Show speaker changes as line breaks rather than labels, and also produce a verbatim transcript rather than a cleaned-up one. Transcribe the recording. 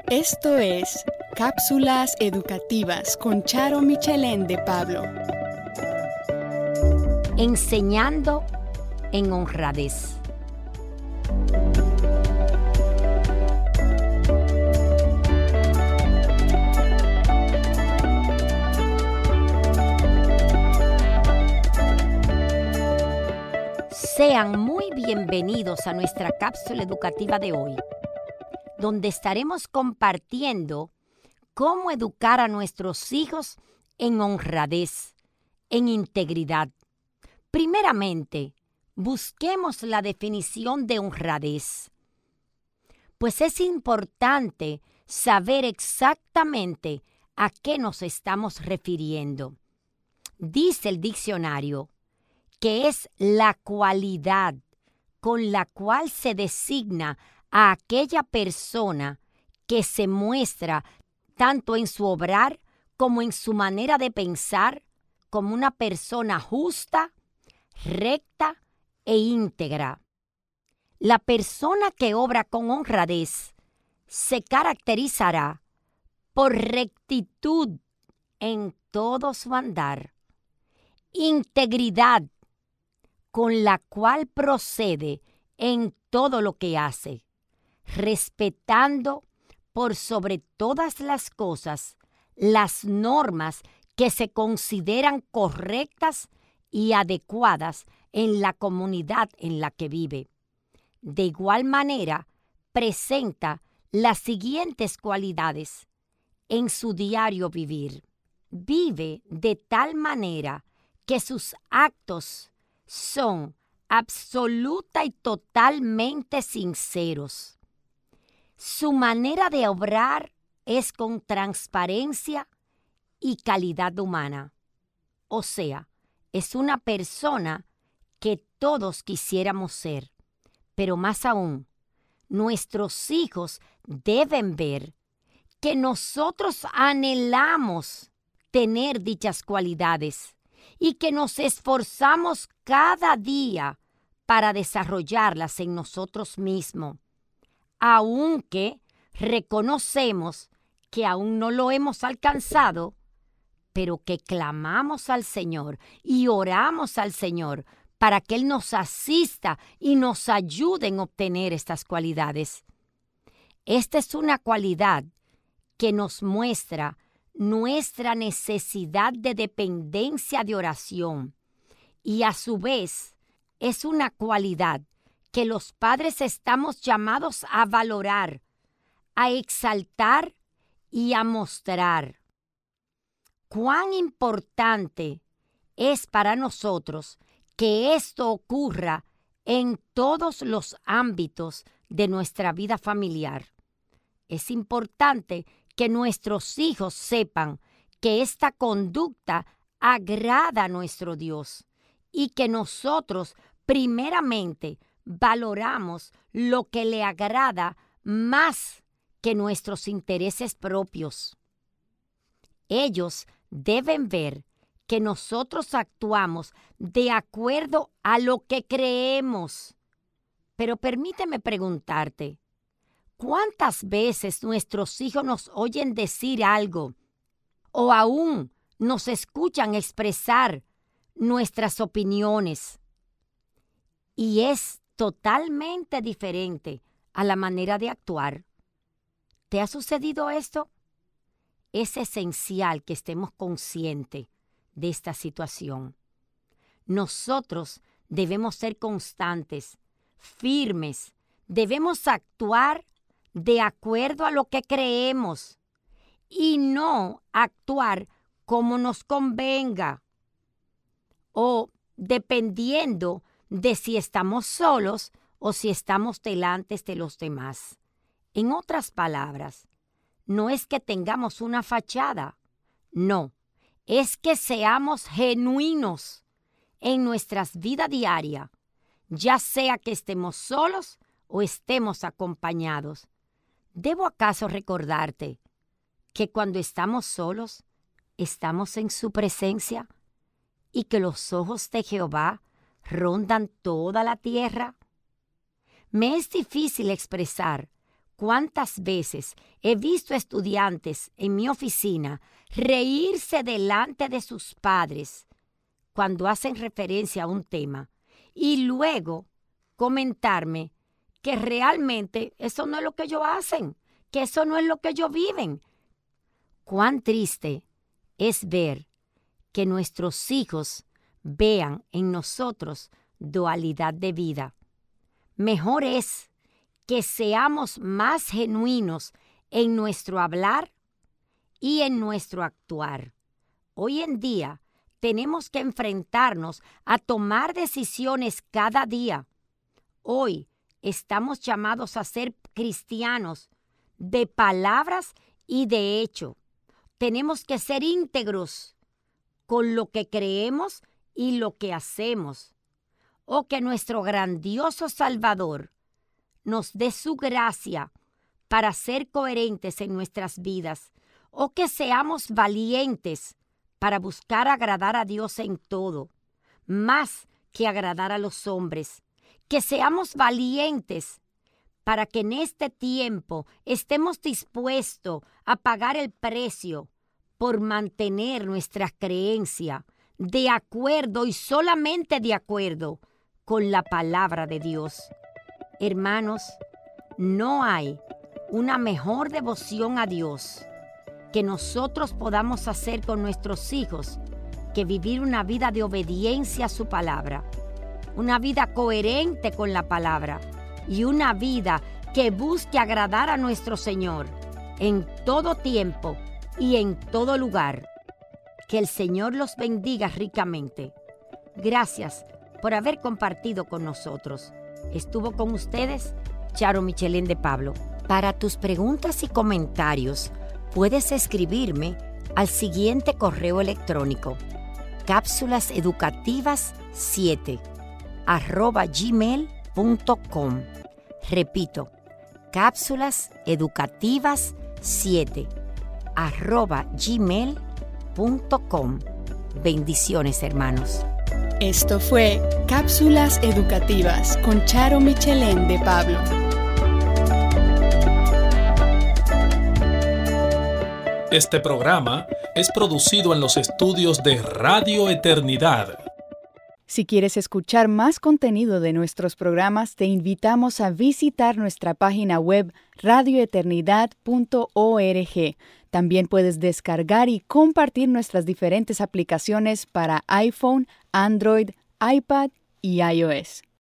Esto es Cápsulas Educativas con Charo Michelén de Pablo.
Enseñando en honradez. Sean muy bienvenidos a nuestra cápsula educativa de hoy, donde estaremos compartiendo cómo educar a nuestros hijos en honradez, en integridad. Primeramente, busquemos la definición de honradez, pues es importante saber exactamente a qué nos estamos refiriendo. Dice el diccionario que es la cualidad con la cual se designa a aquella persona que se muestra tanto en su obrar como en su manera de pensar como una persona justa, recta e íntegra. La persona que obra con honradez se caracterizará por rectitud en todo su andar, integridad con la cual procede en todo lo que hace, respetando por sobre todas las cosas las normas que se consideran correctas y adecuadas en la comunidad en la que vive. De igual manera, presenta las siguientes cualidades en su diario vivir. Vive de tal manera que sus actos son absoluta y totalmente sinceros. Su manera de obrar es con transparencia y calidad humana. O sea, es una persona que todos quisiéramos ser. Pero más aún, nuestros hijos deben ver que nosotros anhelamos tener dichas cualidades y que nos esforzamos cada día para desarrollarlas en nosotros mismos, aunque reconocemos que aún no lo hemos alcanzado, pero que clamamos al Señor y oramos al Señor para que Él nos asista y nos ayude en obtener estas cualidades. Esta es una cualidad que nos muestra nuestra necesidad de dependencia de oración y a su vez es una cualidad que los padres estamos llamados a valorar, a exaltar y a mostrar. Cuán importante es para nosotros que esto ocurra en todos los ámbitos de nuestra vida familiar. Es importante que nuestros hijos sepan que esta conducta agrada a nuestro Dios y que nosotros primeramente valoramos lo que le agrada más que nuestros intereses propios. Ellos deben ver que nosotros actuamos de acuerdo a lo que creemos. Pero permíteme preguntarte, ¿cuántas veces nuestros hijos nos oyen decir algo o aún nos escuchan expresar nuestras opiniones? Y es totalmente diferente a la manera de actuar. ¿Te ha sucedido esto? Es esencial que estemos conscientes de esta situación. Nosotros debemos ser constantes, firmes, debemos actuar de acuerdo a lo que creemos y no actuar como nos convenga o dependiendo de si estamos solos o si estamos delante de los demás. En otras palabras, no es que tengamos una fachada, no, es que seamos genuinos en nuestras vidas diarias, ya sea que estemos solos o estemos acompañados. ¿Debo acaso recordarte que cuando estamos solos, estamos en su presencia y que los ojos de Jehová rondan toda la tierra? Me es difícil expresar ¿Cuántas veces he visto estudiantes en mi oficina reírse delante de sus padres cuando hacen referencia a un tema y luego comentarme que realmente eso no es lo que ellos hacen, que eso no es lo que ellos viven? Cuán triste es ver que nuestros hijos vean en nosotros dualidad de vida. Mejor es que seamos más genuinos en nuestro hablar y en nuestro actuar. Hoy en día tenemos que enfrentarnos a tomar decisiones cada día. Hoy estamos llamados a ser cristianos de palabras y de hecho. Tenemos que ser íntegros con lo que creemos y lo que hacemos. Oh, que nuestro grandioso Salvador nos dé su gracia para ser coherentes en nuestras vidas. Oh, que seamos valientes para buscar agradar a Dios en todo, más que agradar a los hombres. Que seamos valientes para que en este tiempo estemos dispuestos a pagar el precio por mantener nuestra creencia de acuerdo y solamente de acuerdo con la palabra de Dios. Hermanos, no hay una mejor devoción a Dios que nosotros podamos hacer con nuestros hijos que vivir una vida de obediencia a su palabra, una vida coherente con la palabra y una vida que busque agradar a nuestro Señor en todo tiempo y en todo lugar. Que el Señor los bendiga ricamente. Gracias por haber compartido con nosotros. Estuvo con ustedes Charo Michelén de Pablo. Para tus preguntas y comentarios, puedes escribirme al siguiente correo electrónico: cápsulas educativas siete arroba gmail punto com. Repito, cápsulas educativas siete arroba gmail punto com. Bendiciones, hermanos.
Esto fue Cápsulas Educativas con Charo Michelén de Pablo.
Este programa es producido en los estudios de Radio Eternidad.
Si quieres escuchar más contenido de nuestros programas, te invitamos a visitar nuestra página web radio eternidad punto org. También puedes descargar y compartir nuestras diferentes aplicaciones para iPhone, Android, iPad y iOS.